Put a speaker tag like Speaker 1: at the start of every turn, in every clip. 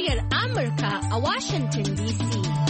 Speaker 1: muryar Amurka a Washington DC.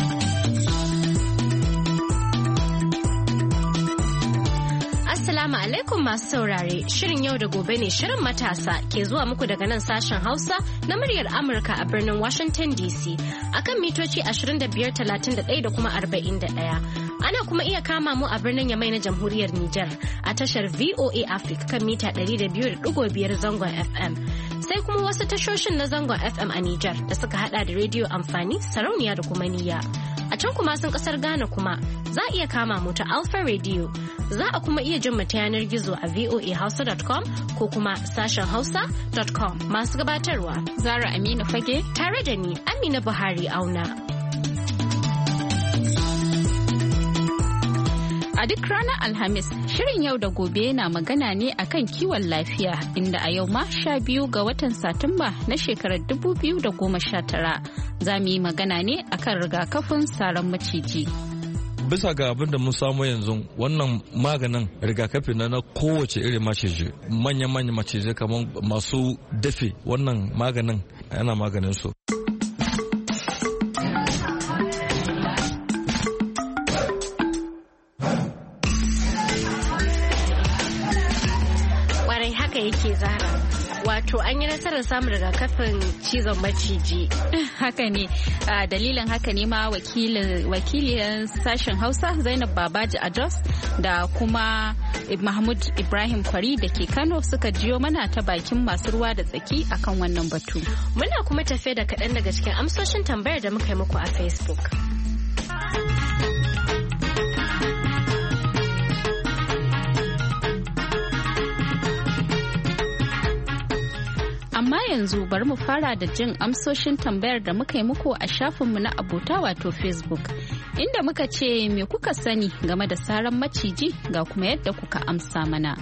Speaker 1: Assalamu alaikum masu saurare, shirin yau da gobe ne shirin matasa ke zuwa muku daga nan sashen Hausa na muryar Amurka a birnin Washington DC akan mitoci 25, 31 da kuma 41. Ana kuma iya kama mu a birnin Yamai na Jamhuriyar Nijar a tashar VOA Africa kan mita 200.5 zangon FM. Sai kuma wasu tashoshin na zangon FM a Nijar da suka hada da rediyo amfani, sarauniya da kuma niyya. A can kuma sun kasar Ghana kuma za a iya kama mu ta Alpha Radio. Za a kuma iya jin mu ta yanar gizo a voahausa.com ko kuma sashen hausa.com. Masu gabatarwa
Speaker 2: Zara Aminu Fage
Speaker 1: tare da ni Amina Buhari Auna.
Speaker 2: A duk ranar Alhamis, shirin yau da gobe na magana ne akan kiwon lafiya inda a yau ma 12 ga watan Satumba na shekarar 2019 za mu yi magana ne akan rigakafin saran maciji.
Speaker 3: Bisa ga abin da mun samu yanzu wannan maganin rigakafi na kowace irin maciji manya-manya macizai kamar masu dafe wannan maganin yana maganin su.
Speaker 1: Yake Zara, wato an yi nasarar samun rigakafin cizon maciji.
Speaker 2: Haka ne, dalilin haka ne ma wakiliyar sashen Hausa Zainab Babaji a Jos da kuma Mahmud Ibrahim Kwari da ke Kano suka jiyo mana ta bakin masu ruwa da tsaki akan wannan batu.
Speaker 1: Muna kuma tafe da kaɗan daga cikin amsoshin tambayar da muka yi muku a Facebook.
Speaker 2: Amma yanzu bari mu fara da jin amsoshin tambayar da muka yi muku a shafinmu na abota wato Facebook. Inda muka ce me kuka sani game da saran maciji ga kuma yadda kuka amsa mana.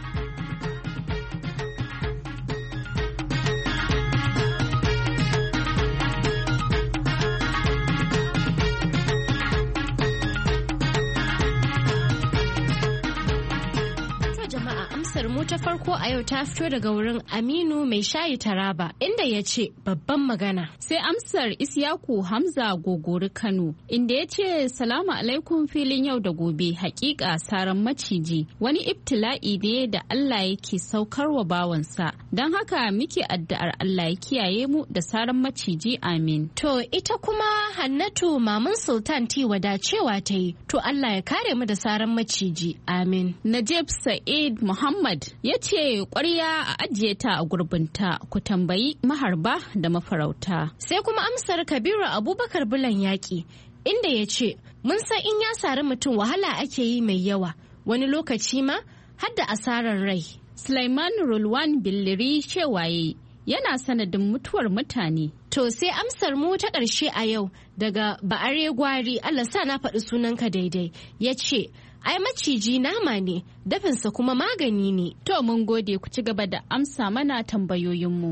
Speaker 1: mu ta farko a yau ta fito daga wurin Aminu mai shayi Taraba inda ya ce babban magana.
Speaker 2: Sai amsar Isyaku Hamza Gogori Kano inda ya ce salamu alaikum filin yau da gobe, hakika saran maciji wani ibtila'i ne da Allah yake saukarwa bawansa, don haka muke addu'ar Allah ya kiyaye mu da saran maciji, amin.
Speaker 1: To ita kuma Hannatu Maman Sultan Tiwada cewa ta yi, to Allah ya kare mu da saran maciji, amin.
Speaker 2: Najib Sa'id Muhammad ya ce ƙwarya a ajiye ta a gurbinta, ku tambayi maharba da mafarauta.
Speaker 1: Sai kuma amsar Kabiru Abubakar Bulan Yaƙi inda ya ce mun san in ya sari mutum wahala ake yi mai yawa, wani lokaci ma har da asarar rai.
Speaker 2: Sulaiman Rulwan Billiri cewaye yana sanadin mutuwar mutane.
Speaker 1: To sai amsar mu ta ƙarshe a yau daga Ba'are Gwari, Allah sa na faɗi sunanka daidai, ya ce ai maciji nama ne, dafinsa kuma magani ne.
Speaker 2: To mun gode, ku ci gaba da amsa mana tambayoyinmu.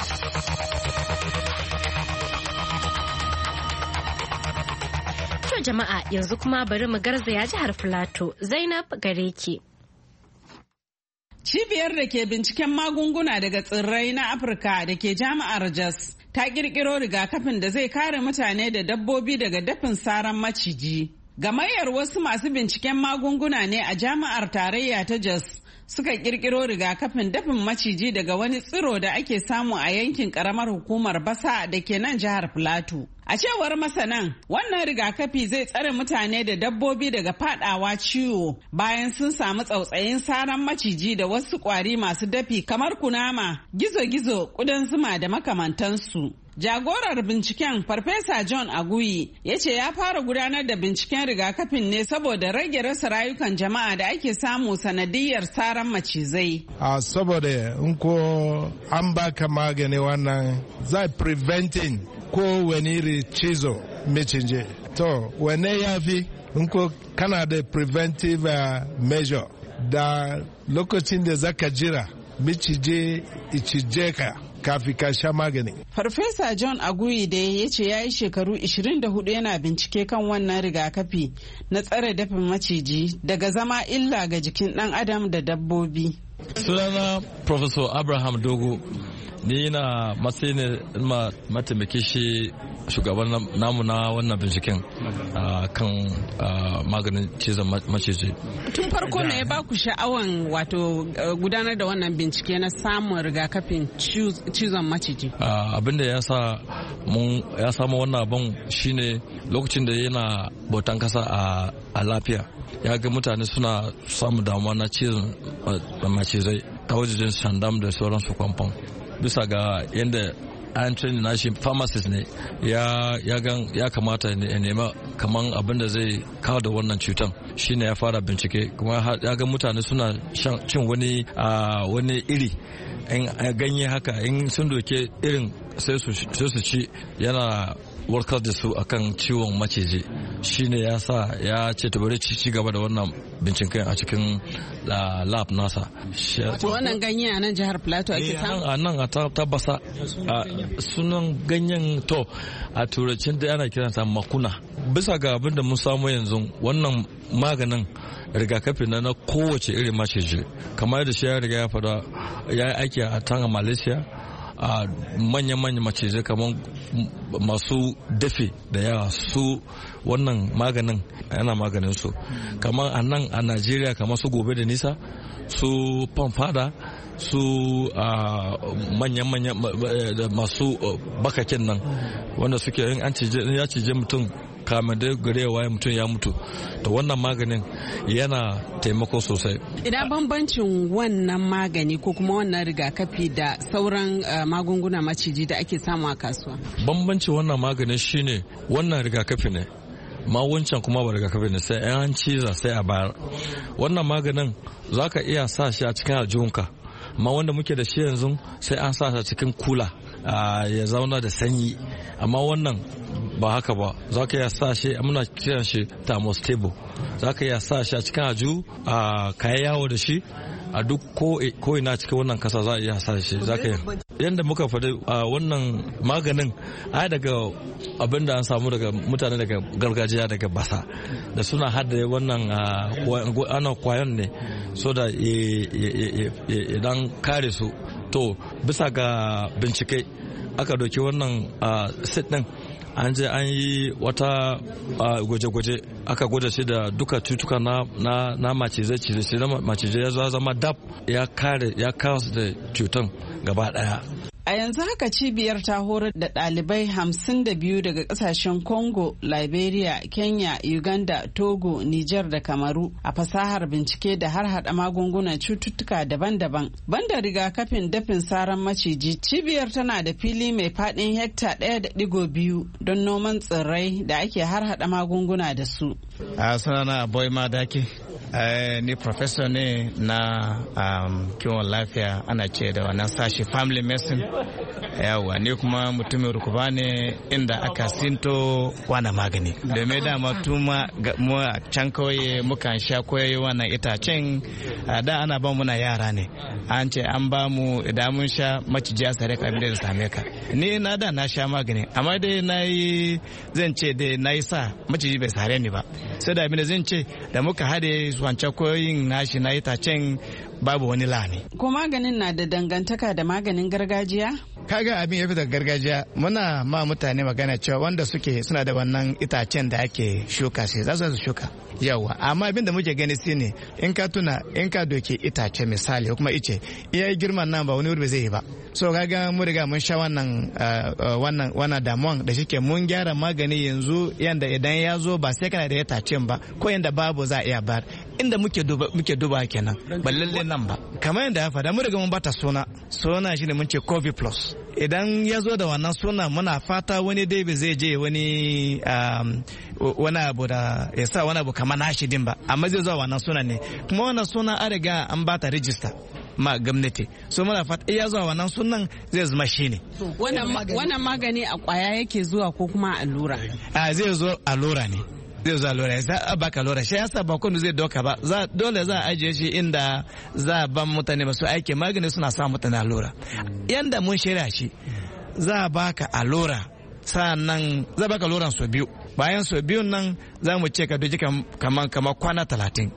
Speaker 1: To jama'a yanzu kuma bari mu garzaya jihar Filato. Zainab gare ki.
Speaker 4: Cibiyar da ke binciken magunguna daga tsirrai na Afirka da ke jami'ar Jos ta kirkiro rigakafin da zai kare mutane da dabbobi daga dafin saran maciji. Gamayyar wasu masu binciken magunguna ne a jami'ar tarayya ta Jos suka kirkiro rigakafin dafin maciji daga wani tsiro da ake samu a yankin karamar hukumar Basa da ke nan jihar Filato. A cewar masanan, wannan rigakafi zai tsare mutane da dabbobi daga fadawa ciwo bayan sun samu tsautsayin saran maciji da wasu kwari masu dafi kamar kunama, gizo-gizo, kudan zuma da makamantansu. Jagorar binciken Farfesa John Aguyi ya ce ya fara gudanar da binciken rigakafin ne saboda rage rasa rayukan jama'a da ake samu sanadiyar saran macizai.
Speaker 5: Saboda in ko an baka magani wannan zai preventing ko wani cizo maciji. To wane ya fi in ko kana da preventive measure da lokacin da zaka jira maciji icije ka kafin ka sha magani.
Speaker 4: Farfesa John Aguyi da ya ce ya yi shekaru 24 yana bincike kan wannan rigakafi na tsare dafin maciji daga zama illa ga jikin ɗan adam da dabbobi.
Speaker 3: Sunana Professor Abraham Dogo. ni na matsayi ne mataimaki shi shugaban namu na wannan binciken kan maganin cizon maciji.
Speaker 4: Tun farko ne ya ba ku sha'awan wato gudanar da wannan bincike na samun rigakafin cizon maciji?
Speaker 3: Abin da ya samu wannan abin shine lokacin da yana bautan kasa a lafiya ya ga mutane suna samun damuwa na cizon macizai ta wajen shandam da sauransu kwamfan bisa ga yadda an training nashi pharmacist ne ya kamata ya nema kaman abin da zai kawo da wannan cutan shine ya fara bincike kuma ya ga mutane suna cin wani iri in ganye haka in sun doke irin sai su ci yana warkar da su akan ciwon maciji shine ya sa ya ce ta bari ci gaba da wannan binciken a cikin lab nasa.
Speaker 4: Wannan ganye a nan jihar Plateau ake samu?
Speaker 3: A nan a tabbasa sunan ganyen to a turancin da ana kiransa makuna. Bisa ga abin da mun samu yanzu wannan maganin rigakafi na kowace irin maciji kamar da shi ya riga ya fada ya yi aiki a tanga Malaysia a manya-manya macizai kamar masu dafe da yawa su wannan maganin yana maganin su kamar a nan a Najeriya kamar su Gobe da Nisa su Pamfada su manya-manya masu bakakin nan wanda suke in ya cije mutum kamar da gare waye mutum ya mutu da wannan maganin yana taimako sosai.
Speaker 4: Idan bambancin wannan magani ko kuma wannan rigakafi da sauran magunguna maciji da ake samu a kasuwa? Bambancin
Speaker 3: wannan maganin shine wannan rigakafi ne ma wancan kuma ba rigakafi ne sai an ciza sai a bayar. Wannan maganin za ka iya sa shi a cikin aljihunka amma wanda muke da shi yanzu sai an sa shi cikin kula ya zauna da sanyi amma wannan ba haka ba za ka iya sa shi muna kiran shi thermostable za ka iya sa shi a cikin aju a kayi yawo da shi a duk ko ina cikin wannan kasa za a iya sa shi za ka yi yadda muka faɗi wannan maganin ai daga abin da an samu daga mutane daga gargajiya daga basa da suna hada wannan ana kwayon ne so da idan kare su to bisa ga bincike aka doki wannan sit din an je an yi wata gwaje-gwaje aka gwada shi da duka cutuka na macizai ya zama dab ya kawo su da cutan gaba daya.
Speaker 4: A yanzu haka cibiyar ta horar da ɗalibai 52 daga ƙasashen Congo, Liberia, Kenya, Uganda, Togo, Niger da Kamaru a fasahar bincike da har hada magungunan cututtuka daban-daban. Banda rigakafin dafin saran maciji, cibiyar tana da fili mai faɗin hekta 1.2 don noman tsirrai da ake har hada magunguna da su.
Speaker 6: Sunana Boy Madaki. Ni professor ne na kiwon lafiya ana ce da wannan sashi family medicine yawa ni kuma mutumin rukuba ne inda aka sinto wannan magani domin dama tuma mu a can kauye mukan sha koyayi wannan itacen da ana ba muna yara ne an ce an ba mu idan mun sha maciji a sare ka abin da same ka ni na da na sha magani amma dai nayi zan ce dai nayi sa maciji bai sare ni ba sai da abin da zan ce da muka hade wancan koyoyin nashi na itacen babu wani lani.
Speaker 4: Ko maganin na da dangantaka da maganin gargajiya?
Speaker 6: Kaga abin ya fi daga gargajiya muna ma mutane magana cewa wanda suna da wannan itacen da ake shuka sai za su shuka yawa amma abin da muke gani shine in ka doke itace misali ko kuma ice iya girman nan ba wani wuri zai yi ba so kaga mu riga mun sha wannan damuwan da shike mun gyara magani yanzu yanda idan ya zo ba sai kana da itacen ba ko yanda babu za a iya bar inda muke duba kenan ba lalle nan ba kamar yanda ya faɗa mu riga mun bata suna shine mun ce COVID plus idan ya zo da wannan suna muna fata wani dai bai zai je wani abu da ya sa wani abu kamar nashi din ba amma zai zo wannan suna ne kuma wannan suna an riga an bata rijista ma gwamnati so muna fata ya zuwa wannan sunan zai zama shi ne
Speaker 4: wannan magani a kwaya yake zuwa ko kuma allura
Speaker 6: zai zo allura ne zai zo allura ya baka allura shi yasa ba kun zai doka ba dole za a ajiye shi inda za a ban mutane masu aiki magani suna sa mutane allura yanda mun shirya shi za a baka allura sa'annan za a baka alluran so biyu bayan so biyun nan za mu ce ka doji kamar kwana 30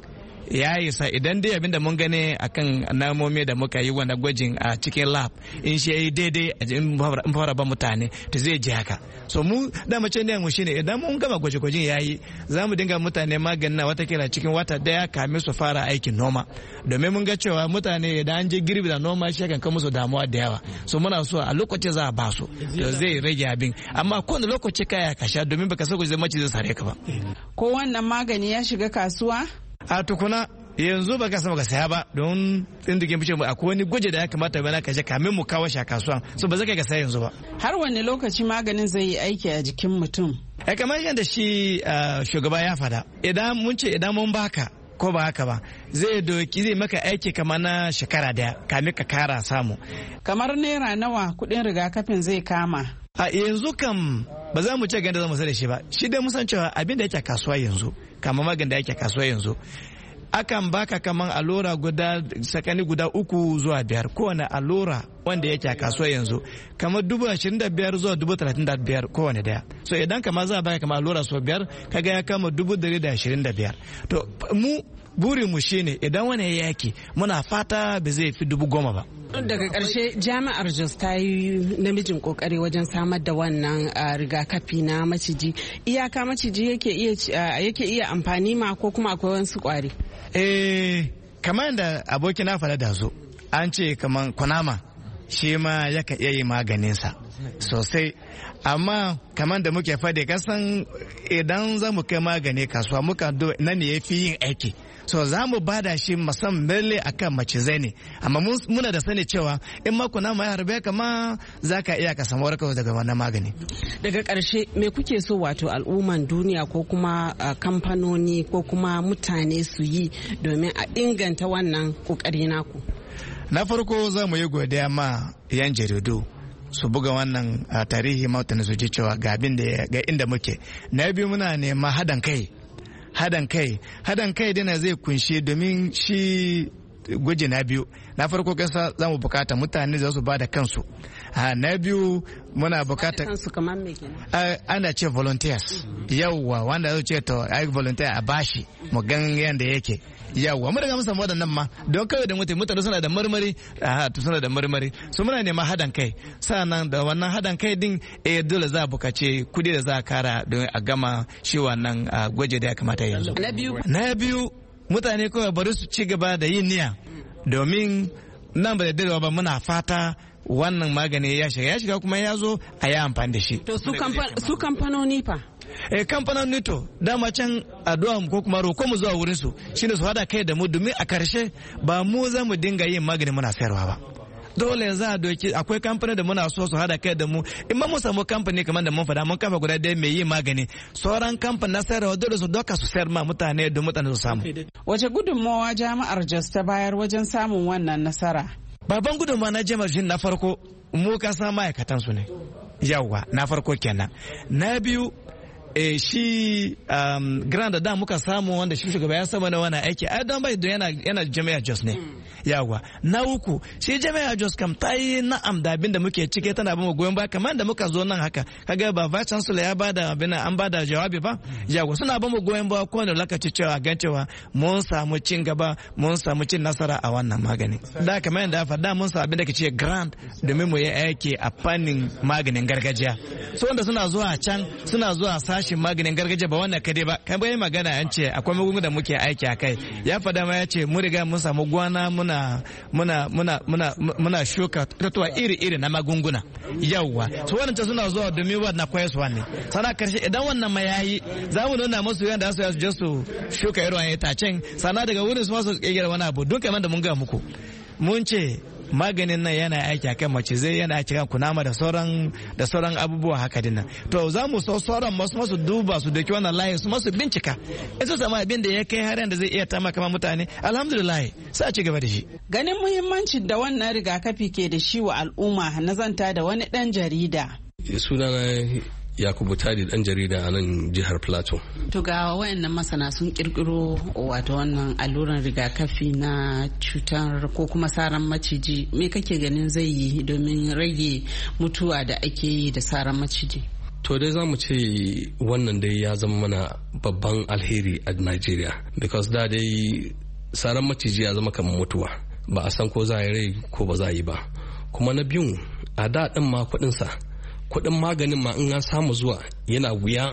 Speaker 6: ya isa idan dai abinda mun gane akan namomi da muka yi wanda gwajin a cikin lab in shi yayi daidai in fara ba mutane to zai ji haka. So mu da mace ne mu shine idan mun gama gwajin yayi za mu dinga mutane maganin na watakila cikin wata daya kamin su fara aikin noma, domin mun ga cewa mutane idan an je girbi da noma shi kan musu damuwa da yawa. So muna so a lokaci za a ba su to zai rage abin, amma kowane lokaci kaya ka sha domin baka sako zai mace zai sare ka ba.
Speaker 4: Ko wannan magani ya shiga kasuwa?
Speaker 6: A tukuna yanzu ba ka sama ka saya ba, don tsindigin fice mu akwai wani gwaji da ya kamata bana ka je kamin mu kawo shi a kasuwa, so ba zai kai ka saya yanzu ba.
Speaker 4: Har wani lokaci maganin zai yi aiki a jikin mutum?
Speaker 6: Kamar yadda shi shugaba ya fada, idan mun ce idan mun baka ko ba haka ba zai maka aiki kamar na shekara daya kamin ka kara samu.
Speaker 4: Kamar naira nawa kuɗin rigakafin zai kama?
Speaker 6: A yanzu kam ba za mu ce ganda za mu sai da shi ba, shi dai mun san cewa abin da yake kasuwa yanzu kamar magani da yake kasuwa yanzu akan baka kaman allura sakani guda 3 zuwa 5 kowane allura wanda yake a kasuwa yanzu kamar 25,000 zuwa 35,000 kowane daya. So idan kama za a baka kamar allura sau 5 kaga ya kama 125. To mu burin mu shine idan wani yaki muna fata ba zai fi 10,000 ba.
Speaker 4: Daga ƙarshe jami'ar Jos ta yi namijin kokari wajen samar da wannan rigakafi na maciji. Iyaka maciji yake iya amfani ma ko kuma akwai wasu kwari?
Speaker 6: Kamar da abokin na faɗa da zo an ce kamar kunama shi ma yaka iya yi maganinsa sosai, amma kamar da muke faɗi kasan idan za mu kai magani kasuwa muka nan ne ya fi yin aiki. So za mu bada shi musamman akan macizai ne, amma muna da sani cewa in ma kunama ya harbe kama za ka iya ka samu warkarwa daga wannan magani.
Speaker 4: Daga ƙarshe me kuke so wato al'umman duniya ko kuma kamfanoni ko kuma mutane su yi domin a inganta wannan ƙoƙari naku?
Speaker 6: Na farko za mu yi godiya ma 'yan jaridu su buga wannan tarihi mautan su ji cewa ga abin da ga inda muke. Na biyu muna nema haɗin kai dina zai kunshe domin shi gwaji na biyu. Na farko kasa za mu bukata mutane za su ba da kansu. Na biyu muna bukata
Speaker 4: kansu kamar me kenan?
Speaker 6: Ana ce volunteers. Yawwa wanda zai ce to ai volunteer a bashi mu gan yanda yake. Yawwa mu daga musamman waɗannan ma don kawai da mutane suna da marmari su muna nema haɗin kai, sannan da wannan haɗin kai din dole za a bukace kudi da za a kara don a gama shi wannan gwaje da ya kamata yanzu. Na biyu mutane kawai bari su ci gaba da yin niyya, domin nan ba da darewa ba muna fata wannan magani ya shiga kuma ya zo a yi amfani da shi.
Speaker 4: To su kamfanoni fa?
Speaker 6: Kamfanoni to dama can addu'a ko kuma roƙo mu zuwa wurin su shine su hada kai da mu, domin a karshe ba mu za mu dinga yin magani muna sayarwa ba. Dole za a doki akwai kamfani da muna so su hada kai da mu, in ma mu samu kamfani kamar da mun faɗa mun kafa guda ɗaya mai yin magani, sauran kamfani na sayarwa dole su doka su sayar ma mutane don mutane su samu.
Speaker 4: Wace gudunmawa jami'ar Jos ta bayar wajen samun wannan nasara?
Speaker 6: Babban gudunmawa na jami'ar Jos na farko mu kasa ma'aikatan su ne, yawwa na farko kenan. Na biyu shi grand da muka samu wanda shi shugaba ya sama na wani aiki ai don bai yana jami'a Jos ne. Yawa na uku shi jami'a Jos kam ta yi na'am da abin da muke cike, tana bamu goyon baya kamar da muka zo nan haka kaga ba vice chancellor ya bada abin an bada jawabi ba. Yawa suna bamu goyon baya kowane lokaci cewa gan cewa mun samu cin gaba, mun samu cin nasara a wannan magani. Da kamar yadda ya faɗa mun samu abin da ke ce grant domin mu yi aiki a fannin maganin gargajiya. So wanda suna zuwa can suna zuwa sashin maganin gargajiya ba wannan kadai ba, kai bai magana an ce akwai magungunan da muke aiki a kai. Ya faɗa ma ya ce mu riga mun samu gwana muna shuka tatuwa iri-iri na magunguna. Yawwa so wannan suna zuwa domin wannan koyarwa ne. Sana karshe idan wannan ma yayi za mu nuna musu yadda su je su shuka irin wannan itacen, sana daga wurin su masu kirkira wani abu. Duk kamar da mun ga muku mun ce maganin nan yana aiki akan macizai, yana aiki kan kunama da sauran abubuwa haka dinnan. To za mu so sauran masu duba su doki wannan layin su masu bincika in su samu abin da ya kai har da zai iya taimaka mutane, alhamdulillah sai a ci gaba da shi.
Speaker 4: Ganin muhimmancin da wannan rigakafi ke da shi wa al'umma na zanta da wani dan jarida.
Speaker 7: Sunana Yakubu Tadi, dan jarida a nan jihar Plateau.
Speaker 4: To ga wayannan masana sun kirkiro wato wannan alluran rigakafi na cutar ko kuma saran maciji, me kake ganin zai yi domin rage mutuwa da ake yi da saran maciji?
Speaker 7: To dai za mu ce wannan dai ya zama mana babban alheri a Nigeria, because da dai saran maciji ya zama kamar mutuwa, ba a san ko za a yi rai ko ba za a yi ba. Kuma na biyun a da ɗin ma kuɗin maganin ma in an samu zuwa yana wuya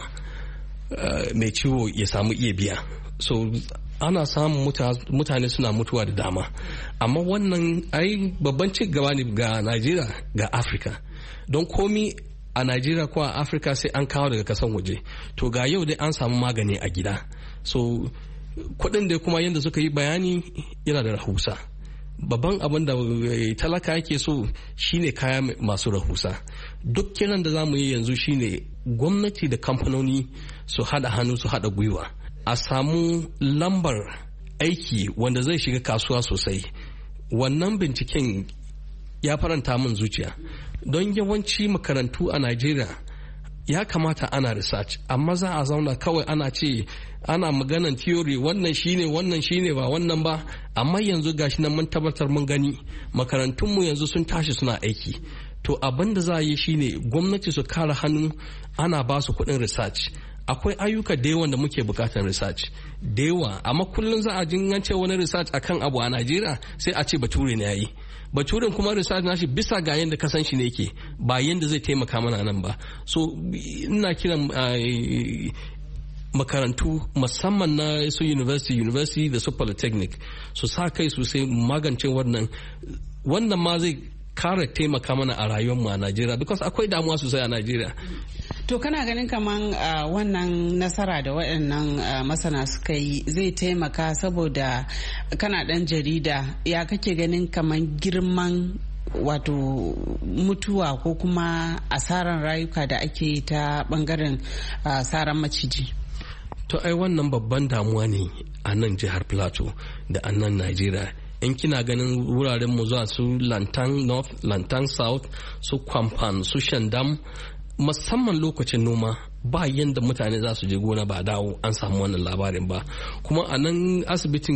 Speaker 7: mai ciwo ya samu iya biya. So ana samun mutane suna mutuwa da dama, amma wannan ai babban ci gaba ne ga Najeriya ga Afirka, don komi a Najeriya ko a Afirka sai an kawo daga kasan waje. To ga yau dai an samu magani a gida, so kuɗin da kuma yadda suka yi bayani yana da rahusa. Babban abin da talaka yake so shine kaya masu rahusa. Duk kiran da za mu yi yanzu shine gwamnati da kamfanoni su haɗa hannu su haɗa gwiwa, a samu lambar aiki wanda zai shiga kasuwa sosai. Wannan binciken ya faranta min zuciya, don yawanci makarantu a Najeriya ya kamata ana research, amma za a zauna kawai ana maganan theory, wannan shine ba wannan ba. Amma yanzu gashi nan mun tabbatar mun gani makarantunmu yanzu sun tashi suna aiki. To abin da za a yi shine gwamnati su kara hannu, ana ba su kuɗin research. Akwai ayyuka da yawan da muke bukatar research da yawa, amma kullum za a jingance wani research akan abu a Najeriya sai a ce bature ne yayi. Baturen kuma research nashi bisa ga yanda kasan shi ne yake, ba yanda zai taimaka mana nan ba. So ina kiran makarantu musamman na su university da su polytechnic su sa kai sosai magance wannan ma zai kara taimaka mana a rayuwarmu a Najeriya, because akwai damuwa sosai a Najeriya.
Speaker 4: To kana ganin kaman wannan nasara da waɗannan masana suka yi zai taimaka, saboda kana ɗan jarida, ya kake ganin kaman girman wato mutuwa ko kuma asaran rayuka da ake ta bangaren saran maciji?
Speaker 7: To ai wannan babban damuwa ne a nan jihar Plateau da a nan Najeriya. In kina ganin wuraren mu zuwa su Lantan North, Lantan South, su Kwamfan, su Shandam, musamman lokacin noma ba yanda mutane za su je gona ba dawo an samu wannan labarin ba. Kuma a nan asibitin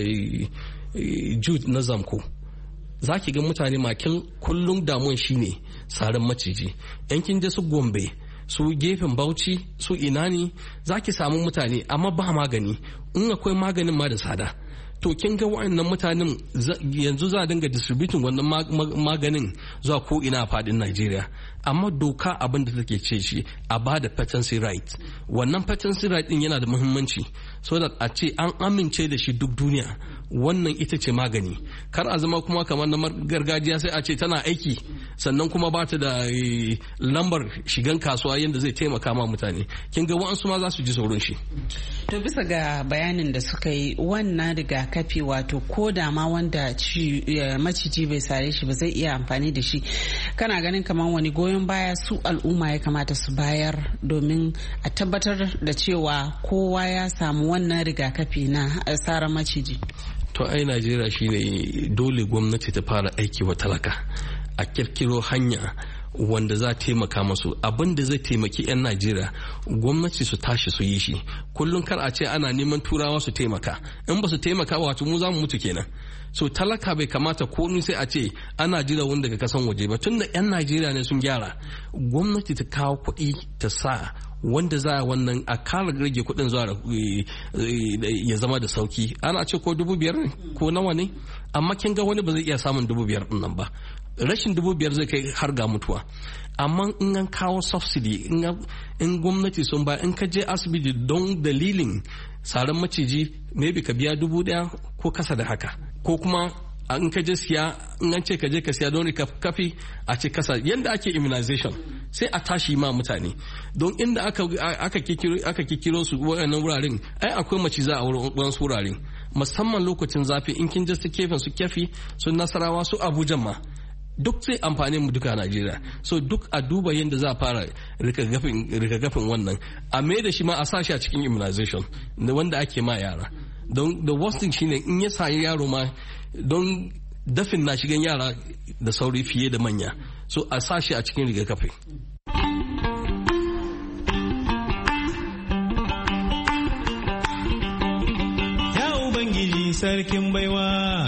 Speaker 7: Jude na Zamko za ki ga mutane makin kullum damuwan shine saran maciji. Yan kin je su Gombe, su gefen Bauchi, su ina ne za ki samu mutane amma ba magani, in akwai maganin ma da tsada. To kin ga wa'annan mutanen yanzu za a dinga distributing wannan maganin zuwa ko ina a fadin Najeriya, amma doka abin da take ce shi a ba da patency right. Wannan patency right din yana da muhimmanci, so that a ce an amince da shi duk duniya, wannan ita ce magani. Kar a zama kuma kamar na gargajiya sai a ce tana aiki sannan kuma ba ta da lambar shigan kasuwa yadda zai taimaka ma mutane. Kin ga wa'ansu ma za su ji tsoron shi.
Speaker 4: To bisa ga bayanin da suka yi, wannan rigakafi wato ko da ma wanda maciji bai sare shi ba zai iya amfani da shi, kana ganin kamar wani goyon baya su al'umma ya kamata su bayar domin a tabbatar da cewa kowa ya samu wannan rigakafi na saran maciji?
Speaker 7: To ai Najeriya shine dole gwamnati ta fara aiki wa talaka, a kirkiro hanya wanda za taimaka masu, abin da zai taimaki 'yan Najeriya gwamnati su tashi su yi shi. Kullum kar a ce ana neman turawa su taimaka, in ba su taimaka wato mu za mu mutu kenan. So talaka bai kamata komai sai a ce ana jira wanda daga kasan waje ba, tunda 'yan Najeriya ne sun gyara. Gwamnati ta kawo kuɗi ta sa wanda za a wannan a kara rage kuɗin zuwa ya zama da sauki. Ana ce ko 5,000 ne ko nawa ne, amma kin ga wani ba zai iya samun 5,000 din nan ba. Rashin 5,000 zai kai har ga mutuwa. Amma in an kawo subsidy, in gwamnati sun ba, in ka je asibiti don dalilin saran maciji maybe ka biya 1,000 ko kasa da haka, ko kuma in ka je siya, in an ce ka je ka siya don kafi a ce kasa yadda ake immunization sai a tashi ma mutane. Don inda aka kikiro su wayannan wuraren ai akwai maciza a wurin wuraren, musamman lokacin zafi. In kin je su kefen su Kyafi, su Nasarawa, su Abuja ma duk sai amfani mu duka Najeriya. So duk a duba yadda za a fara rigakafin wannan, a mai da shi ma a sashi a cikin immunization wanda ake ma yara. Don the worst thing shine in ya sayi yaro ma, don dafin na shigan yara da sauri fiye da manya, so a sashi a cikin rigakafi.
Speaker 8: Ya Ubangiji sarkin baiwa,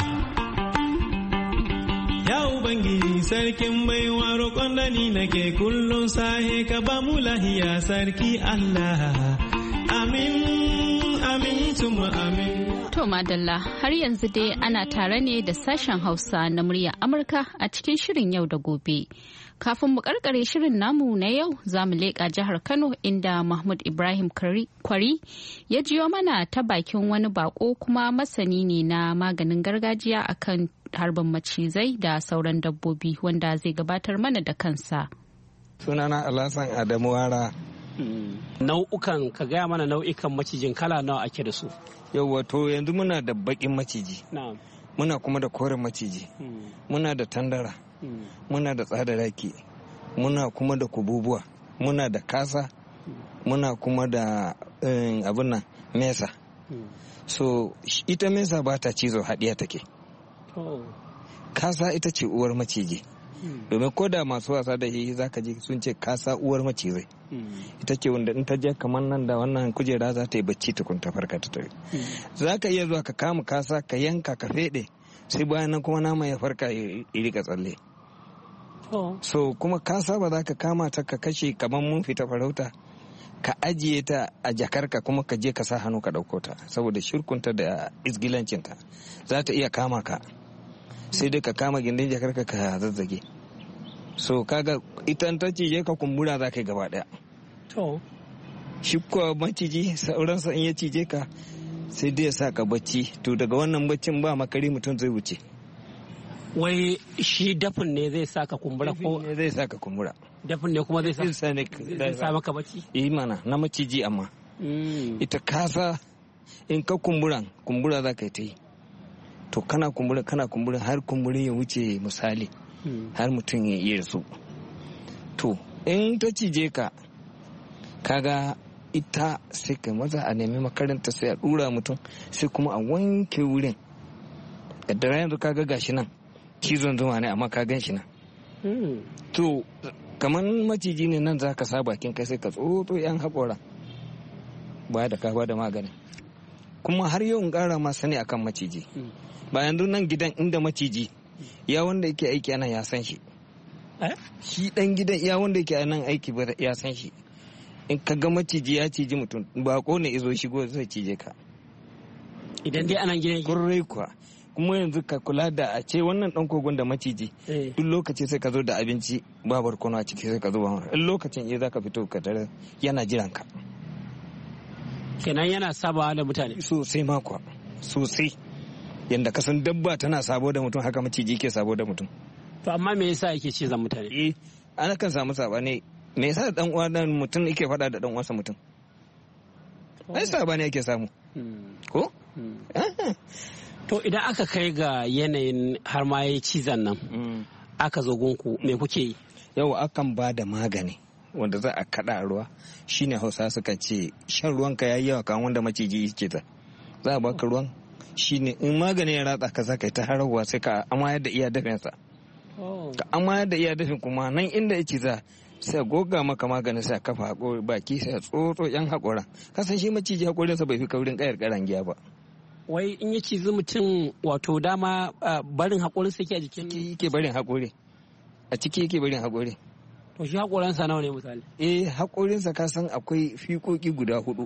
Speaker 8: ya Ubangiji sarkin baiwa, roƙon da ni nake kullum sahe ka ba mu lahiya sarki Allah. Amin, amin, tuma amin.
Speaker 2: To madalla har yanzu dai ana tare ne da sashen Hausa na muryar Amurka a cikin shirin yau da gobe. Kafin mu karkare shirin namu na yau za mu leƙa jihar Kano inda Mahmud Ibrahim Kwari ya jiyo mana ta bakin wani bako kuma masani ne na maganin gargajiya akan harbin macizai da sauran dabbobi wanda zai gabatar mana da kansa.
Speaker 9: Sunana Alhassan Adamu Wara.
Speaker 10: Nau'ukan ka gaya mana nau'ikan macijin kala nawa ake da su?
Speaker 9: Yawwa to yanzu muna da bakin maciji. Muna kuma da koren maciji. Muna da tandara. Muna da tsadaraki. Muna kuma da kububuwa. Muna da kasa. Muna kuma da abin nan mesa. So ita mesa ba ta cizo haɗiya take. Kasa ita ce uwar maciji. Domin ko da masu wasa da shi zaka ji sun ce kasa uwar macizai. Ita ce wanda in ta je kamar nan da wannan kujera za ta yi bacci tukun ta farka ta tafi. Za ka iya zuwa ka kama kasa ka yanka ka fede sai bayan nan kuma nama ya farka ya rika tsalle. So kuma kasa ba za ka kama ta ka kashe kamar mun fita farauta ka ajiye ta a jakarka kuma ka je ka sa hannu ka ɗauko ta saboda shirkunta da isgilancinta za ta iya kama ka. Sai dai ka kama gindin jakarka ka zazzage. So kaga ita ta cije ka kumbura za ka yi gaba daya. Shi kuwa maciji sauransa in ya cije ka sai dai ya sa ka bacci to daga wannan baccin ba makari mutum zai wuce.
Speaker 10: Wai shi dafin ne zai sa ka kumbura ko?
Speaker 9: Dafin ne zai sa ka kumbura.
Speaker 10: Dafin ne kuma zai sa maka bacci?
Speaker 9: Mana na maciji amma. Ita kasa in ka kumbura za ka yi ta yi. To kana kumbura har kumburi ya wuce misali har mutum ya iya rasu. To in ta cije ka kaga ita sai ka maza a nemi makaranta sai a dura mutum sai kuma a wanke wurin. Kaddara yanzu kaga gashi nan cizon zuma ne amma ka gan shi nan. To kamar maciji ne nan za ka sa bakin kai sai ka tsotso yan haƙora ba da ka ba da magani. Kuma har yau in ƙara ma sani akan maciji. Ba yanzu nan gidan inda maciji ya wanda yake aiki anan ya san shi. Shi dan gidan ya wanda yake anan aiki ba ya san shi. In ka ga maciji ya ciji mutum bako ne izo shigo zai cije ka.
Speaker 10: Idan dai anan gidan
Speaker 9: kurrai kuwa. Kuma yanzu ka kula da a ce wannan dan kogon da maciji duk lokaci sai ka zo da abinci ba barkono a ciki sai ka zo ba. In lokacin za ka fito ka tare yana jiran ka.
Speaker 10: Kenan yana sabawa da mutane.
Speaker 9: Sosai ma kuwa. Sosai. Yanda kasan dabba tana sabo da mutum haka maciji ke sabo da mutum.
Speaker 10: To amma me yasa yake cizon mutane?
Speaker 9: Ana kan samu sabani. Me yasa dan uwa dan mutum yake faɗa da dan uwansa mutum? Ai sabani yake samu. Ko?
Speaker 10: To idan aka kai ga yanayin har ma yayi cizon nan aka zo gunku me kuke yi?
Speaker 9: Yau akan ba da magani wanda za a kada ruwa shine Hausa suka ce shan ruwanka yayi yawa kan wanda maciji yake ta. Za a baka ruwan shine in magani ya ratsa ka zaka ta harawa sai ka amayar da iya dafinsa. Ka amayar da iya dafin kuma nan inda yake za sai goga maka magani sai kafa hakori baki sai tsotso yan hakora. Kasan shi maciji hakorinsa bai fi kaurin kayar karangiya ba.
Speaker 10: Wai in ya cizi mutum wato dama barin hakorinsa yake a jikin
Speaker 9: yake barin hakori. A ciki yake barin hakori.
Speaker 10: To shi hakorinsa nawa ne misali?
Speaker 9: Hakorinsa ka san akwai fikoki guda 4.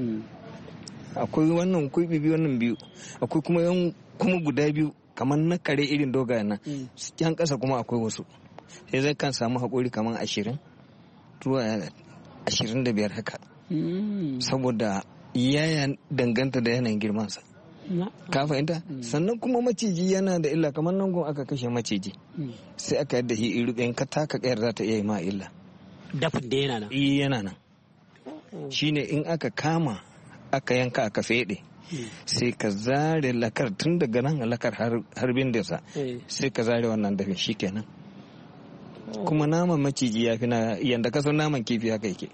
Speaker 9: Akwai wannan kuibi biyu wannan biyu akwai kuma kuma guda 2 kamar na kare irin dogayen nan yan kasa kuma akwai wasu sai zai kan samu haƙori kamar 20 zuwa 25 haka saboda ya danganta da yanayin girmansa ka fahimta sannan kuma maciji yana da illa kamar nan gun aka kashe maciji sai aka yadda shi irin ka taka kayar za ta iya yi ma illa
Speaker 10: dafin da yana nan
Speaker 9: yana nan shine in aka kama aka yanka aka fede sai ka zare lakar tun daga nan lakar harbin da sa sai ka zare wannan dafin shikenan kuma naman maciji ya fi na yanda ka san naman kifi haka yake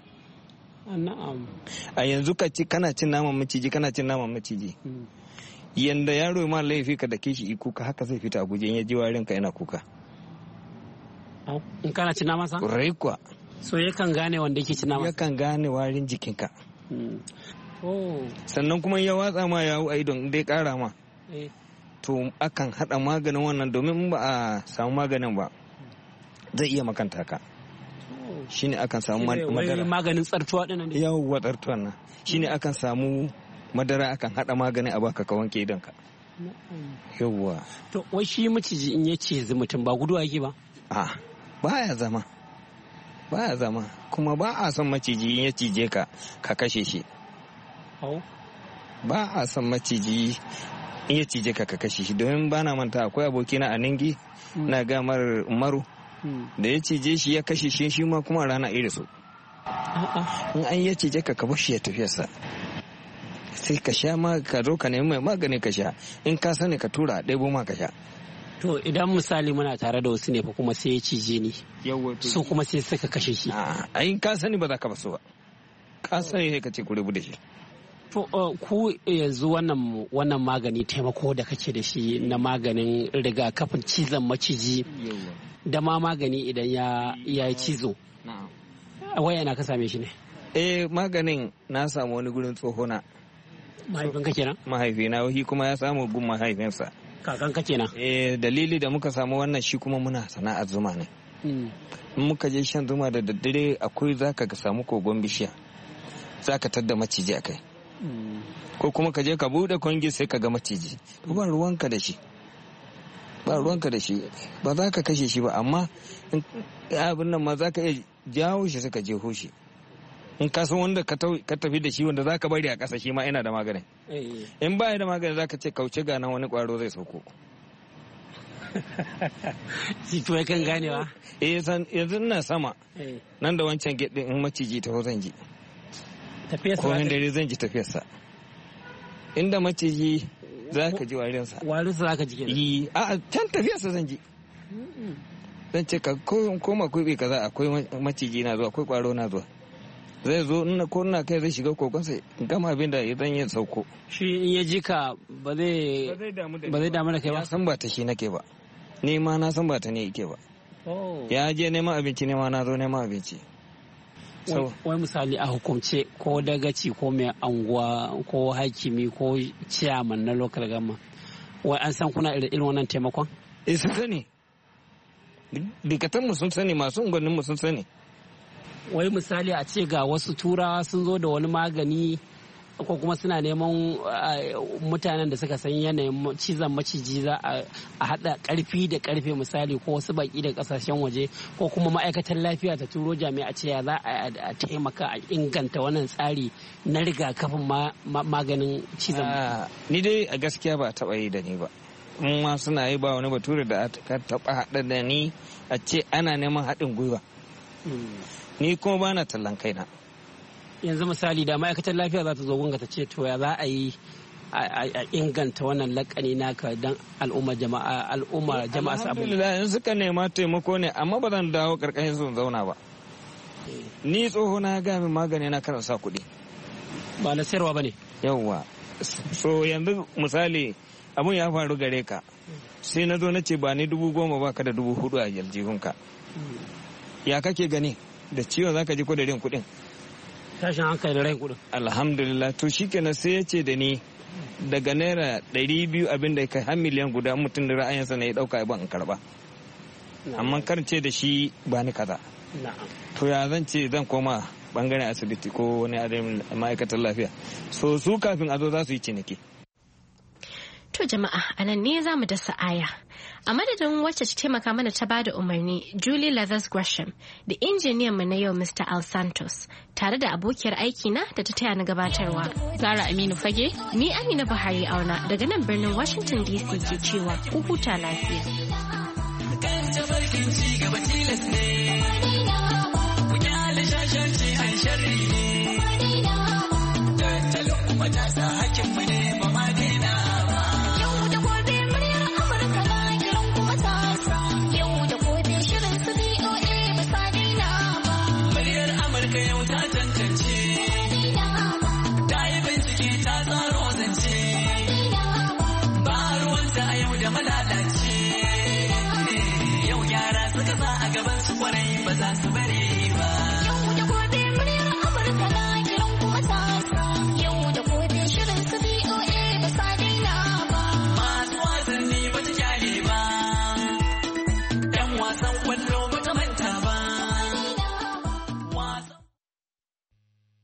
Speaker 9: a yanzu kana cin naman maciji yanda yaro ma laifi ka da kishi kuka haka zai fita a guje in ya ji warin ka yana kuka
Speaker 10: in kana cin naman sa
Speaker 9: rai kuwa
Speaker 10: so yakan gane wanda yake cin naman
Speaker 9: yakan gane warin jikinka sannan kuma ya watsa ma yawo a idon dai kara ma to akan hada maganin wannan domin ba a samu maganin ba zai iya makanta ka shine akan samu madara.
Speaker 10: Maganin tsartuwa ɗin ne?
Speaker 9: Yawwa tsartuwan nan. Shine akan samu madara akan haɗa maganin a baka ka wanke idonka. Yawwa.
Speaker 10: To wai shi maciji in ya cizi mutum ba guduwa yake ba?
Speaker 9: Baya zama. Kuma ba a son maciji in ya cije ka kashe shi. Ba a son maciji in ya cije ka kashe shi, domin ba na manta akwai abokina a Ningi na gamar Umaru da ya cije shi ya kashe shi ma kuma rana iri so. In an ya cije ka bar shi ya tafiyarsa. Sai ka sha ma ka zo ka nemi mai magani ka sha, in ka sani ka tura ɗebo ma ka sha.
Speaker 10: To idan misali muna tare da wasu ne fa kuma sai ya cije ni, su kuma sai suka kashe shi.
Speaker 9: In ka sani ba za ka basu ba, ka sani sai ka ce ku rubu da shi.
Speaker 10: To ku yanzu wannan magani taimako da kake da shi na maganin rigakafin cizon maciji da ma magani idan ya yi cizo, waya na ka same shi ne?
Speaker 9: Maganin na samu wani gurin tsohona.
Speaker 10: Mahaifinka kenan?
Speaker 9: Mahaifina, shi kuma ya samu gun mahaifinsa.
Speaker 10: Kakanka kenan?
Speaker 9: Dalili da muka samu wannan shi kuma muna sana'ar zuma ne. In muka je shan zuma da daddare akwai zaka ka samu kogon bishiya, zaka tadda maciji a kai. Ko kuma ka je ka bude kwangi sai ka ga maciji, ba ruwanka da shi, ba za ka kashe shi ba, amma abin nan ma za ka iya jawo shi suka jeho shi. In ka san wanda ka tafi da shi wanda za ka bari a ƙasa shi ma yana da maganin. In ba da maganin za ka ce kauce ga nan wani ƙwaro zai sauko.
Speaker 10: Shi tuwai kan ganewa?
Speaker 9: Yanzu ina sama nan da wancan gate in maciji ta zan ji. Ko in dare zan ji tafiyarsa. Inda maciji za ka ji warinsa.
Speaker 10: Warinsa za ka ji kenan?
Speaker 9: A can tafiyarsa zan ji. Zan ce ka koma kuɓe kaza akwai maciji na zuwa, akwai ƙwaro na zuwa. Zai zo ina kai zai shiga kokonsa gama abin da idan ya sauko.
Speaker 10: Shi in ya ji ka ba zai damu da kai ba?
Speaker 9: Ya san ba ta shi nake ba, ni ma na san ba ta ne yake ba. Ya je neman abinci, ne ma na zo neman abinci.
Speaker 10: Wai misali a hukumce ko dagaci ko mai anguwa ko hakimi ko ciyaman na local government, wai an san kuna irin wannan taimakon?
Speaker 9: Sun sani, dikatanmu sun sani, masu unguwanninmu sun sani.
Speaker 10: Wai misali a ce ga wasu turawa sun zo da wani magani ko kuma suna neman mutanen da suka san yanayin cizon maciji, za a haɗa ƙarfi da ƙarfe misali, ko wasu baƙi da ƙasashen waje, ko kuma ma'aikatan lafiya ta turo jami'a ce ya za a taimaka a inganta wannan tsari na rigakafin maganin cizon.
Speaker 9: Ni dai a gaskiya ba taɓa yi da ni ba. Ma suna yi ba wani bature da aka taɓa haɗa da ni a ce ana neman haɗin gwiwa. Ni kuma ba na tallan kaina.
Speaker 10: Yanzu misali da ma'aikatar lafiya za ta zo gunga ta ce to ya za a yi a inganta wannan lakani naka don al'ummar jama'a su abin.
Speaker 9: Alhamdulillah, in suka nema taimako ne, amma ba zan dawo karkashin sun zauna ba. Ni tsoho na ga min magani na kana sa kuɗi.
Speaker 10: Ba na sayarwa ba ne?
Speaker 9: Yawwa. So yanzu misali abun ya faru gare ka, sai na zo na ce ba ni 10,000 ba ka da 4,000 a aljihunka. Ya kake gani? Da ciwon zaka ji ko da rin kuɗin?
Speaker 10: Tashin hankali da rin kuɗin.
Speaker 9: Alhamdulillah, to shikenan sai ya ce da ni daga naira 200 abin da kai har miliyan guda mutum da ra'ayinsa ne ya ɗauka ya ban in karɓa. Amma kar ce da shi ba ni kaza. To ya zan ce zan koma bangaren asibiti ko wani ma'aikatar lafiya. So su kafin a zo za su yi ciniki.
Speaker 1: To jama'a, a nan ne za mu dasa aya. A madadin wacce ta taimaka mana ta bada umarni, Julie Leathers Gresham, da injiniyan mu na yau Mr. Al Santos, tare da abokiyar aikina da ta taya na gabatarwa,
Speaker 2: Zara Aminu Fage,
Speaker 1: ni Amina Buhari Auna daga nan birnin Washington DC ke cewa ku huta lafiya.
Speaker 11: Ba za su bari